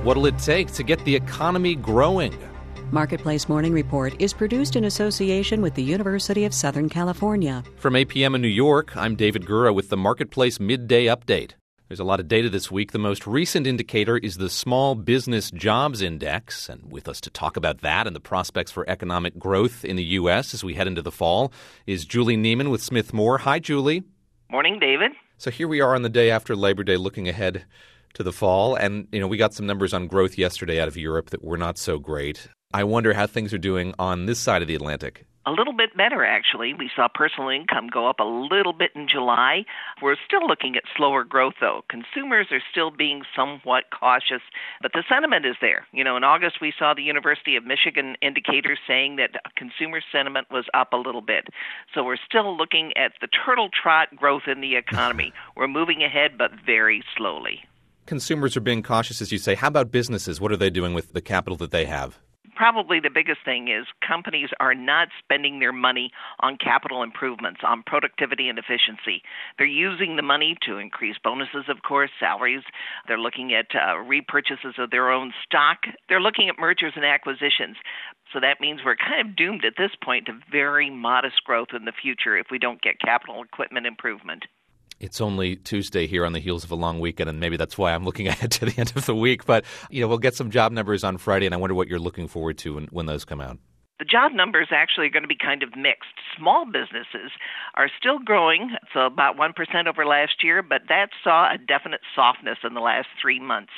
What'll it take to get the economy growing? Marketplace Morning Report is produced in association with the University of Southern California. From APM in New York, I'm David Gura with the Marketplace Midday Update. There's a lot of data this week. The most recent indicator is the Small Business Jobs Index. And with us to talk about that and the prospects for economic growth in the U.S. as we head into the fall is Julie Neiman with Smith Moore. Hi, Julie. Morning, David. So here we are on the day after Labor Day looking ahead to the fall. And, we got some numbers on growth yesterday out of Europe that were not so great. I wonder how things are doing on this side of the Atlantic. A little bit better, actually. We saw personal income go up a little bit in July. We're still looking at slower growth, though. Consumers are still being somewhat cautious, but the sentiment is there. In August, we saw the University of Michigan indicators saying that consumer sentiment was up a little bit. So we're still looking at the turtle trot growth in the economy. We're moving ahead, but very slowly. Consumers are being cautious, as you say. How about businesses? What are they doing with the capital that they have? Probably the biggest thing is companies are not spending their money on capital improvements, on productivity and efficiency. They're using the money to increase bonuses, of course, salaries. They're looking at repurchases of their own stock. They're looking at mergers and acquisitions. So that means we're kind of doomed at this point to very modest growth in the future if we don't get capital equipment improvement. It's only Tuesday here on the heels of a long weekend, and maybe that's why I'm looking ahead to the end of the week. But, we'll get some job numbers on Friday, and I wonder what you're looking forward to when those come out. The job numbers actually are going to be kind of mixed. Small businesses are still growing, so about 1% over last year, but that saw a definite softness in the last 3 months.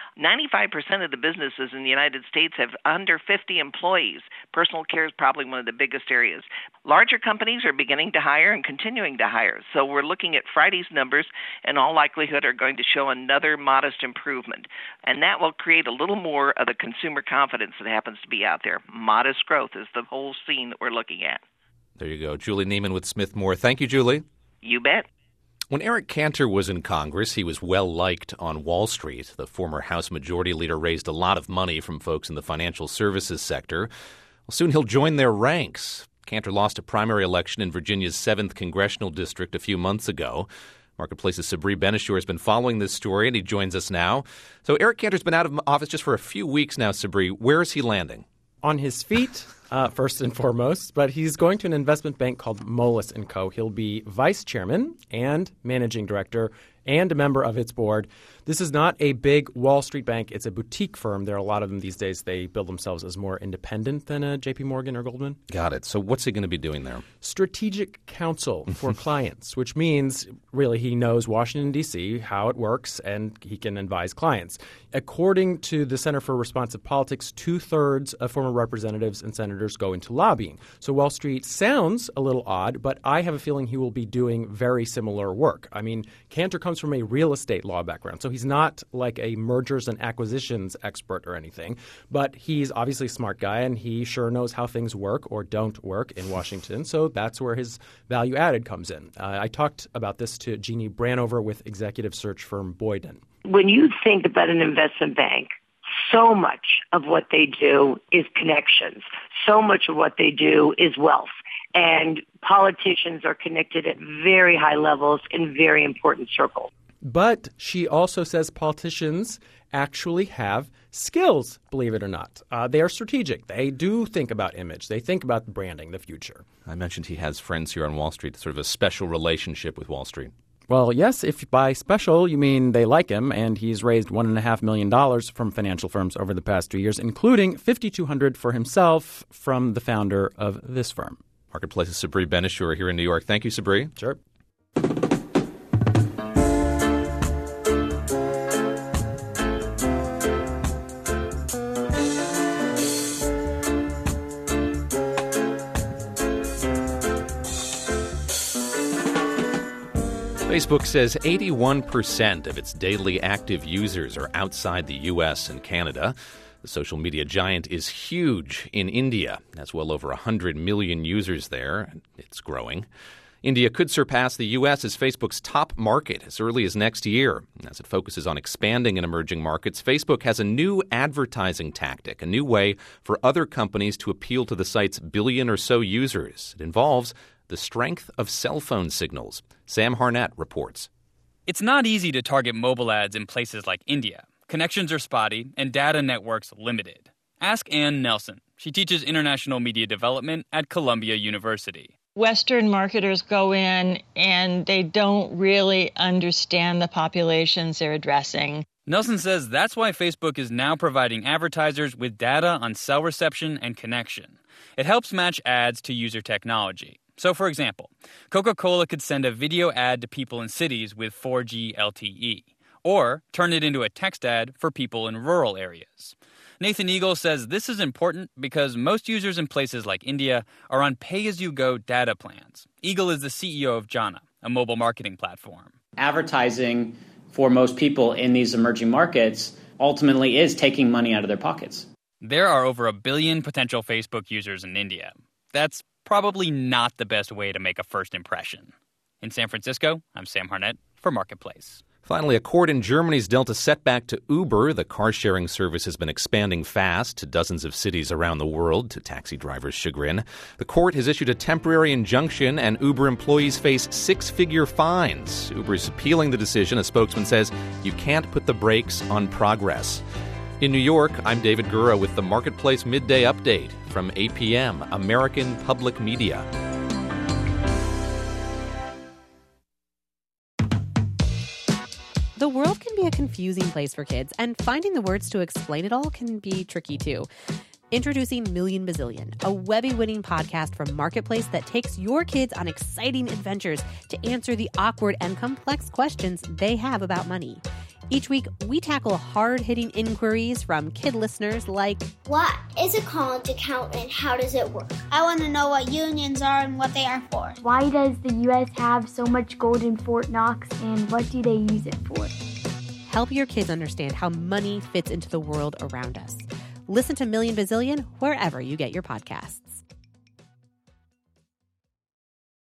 95% of the businesses in the United States have under 50 employees. Personal care is probably one of the biggest areas. Larger companies are beginning to hire and continuing to hire. So we're looking at Friday's numbers, and all likelihood are going to show another modest improvement. And that will create a little more of the consumer confidence that happens to be out there. Modest growth is the whole scene that we're looking at. There you go. Julie Neiman with Smith Moore. Thank you, Julie. You bet. When Eric Cantor was in Congress, he was well-liked on Wall Street. The former House Majority Leader raised a lot of money from folks in the financial services sector. Well, soon he'll join their ranks. Cantor lost a primary election in Virginia's 7th Congressional District a few months ago. Marketplace's Sabri Benishur has been following this story, and he joins us now. So Eric Cantor's been out of office just for a few weeks now, Sabri. Where is he landing? On his feet, first and foremost, but he's going to an investment bank called Moelis & Co. He'll be vice chairman and managing director and a member of its board. This is not a big Wall Street bank. It's a boutique firm. There are a lot of them these days. They build themselves as more independent than a J.P. Morgan or Goldman. Got it. So what's he going to be doing there? Strategic counsel for clients, which means really he knows Washington, D.C., how it works, and he can advise clients. According to the Center for Responsive Politics, 2/3 of former representatives and senators go into lobbying. So Wall Street sounds a little odd, but I have a feeling he will be doing very similar work. I mean, Cantor comes from a real estate law background, so he's not like a mergers and acquisitions expert or anything, but he's obviously a smart guy, and he sure knows how things work or don't work in Washington, so that's where his value added comes in. I talked about this to Jeannie Branover with executive search firm Boyden. When you think about an investment bank, so much of what they do is connections. So much of what they do is wealth. And politicians are connected at very high levels in very important circles. But she also says politicians actually have skills, believe it or not. They are strategic. They do think about image. They think about branding, the future. I mentioned he has friends here on Wall Street, sort of a special relationship with Wall Street. Well, yes, if by special you mean they like him, and he's raised $1.5 million from financial firms over the past 2 years, including $5,200 for himself from the founder of this firm. Marketplace's Sabri Benishur here in New York. Thank you, Sabri. Sure. Facebook says 81% of its daily active users are outside the U.S. and Canada. The social media giant is huge in India. It has well over 100 million users there. It's growing. India could surpass the U.S. as Facebook's top market as early as next year. As it focuses on expanding in emerging markets, Facebook has a new advertising tactic, a new way for other companies to appeal to the site's billion or so users. It involves the strength of cell phone signals. Sam Harnett reports. It's not easy to target mobile ads in places like India. connections are spotty, and data networks limited. Ask Ann Nelson. She teaches international media development at Columbia University. Western marketers go in and they don't really understand the populations they're addressing. Nelson says that's why Facebook is now providing advertisers with data on cell reception and connection. It helps match ads to user technology. So, for example, Coca-Cola could send a video ad to people in cities with 4G LTE, or turn it into a text ad for people in rural areas. Nathan Eagle says this is important because most users in places like India are on pay-as-you-go data plans. Eagle is the CEO of Jana, a mobile marketing platform. Advertising for most people in these emerging markets ultimately is taking money out of their pockets. There are over 1 billion potential Facebook users in India. That's probably not the best way to make a first impression. In San Francisco, I'm Sam Harnett for Marketplace. Finally, a court in Germany's dealt a setback to Uber. The car-sharing service has been expanding fast to dozens of cities around the world, to taxi drivers' chagrin. The court has issued a temporary injunction, and Uber employees face 6-figure fines. Uber is appealing the decision. A spokesman says you can't put the brakes on progress. In New York, I'm David Gura with the Marketplace Midday Update from APM, American Public Media. The world can be a confusing place for kids, and finding the words to explain it all can be tricky too. Introducing Million Bazillion, a Webby-winning podcast from Marketplace that takes your kids on exciting adventures to answer the awkward and complex questions they have about money. Each week, we tackle hard-hitting inquiries from kid listeners like, what is a college account and how does it work? I want to know what unions are and what they are for. Why does the U.S. have so much gold in Fort Knox and what do they use it for? Help your kids understand how money fits into the world around us. Listen to Million Bazillion wherever you get your podcasts.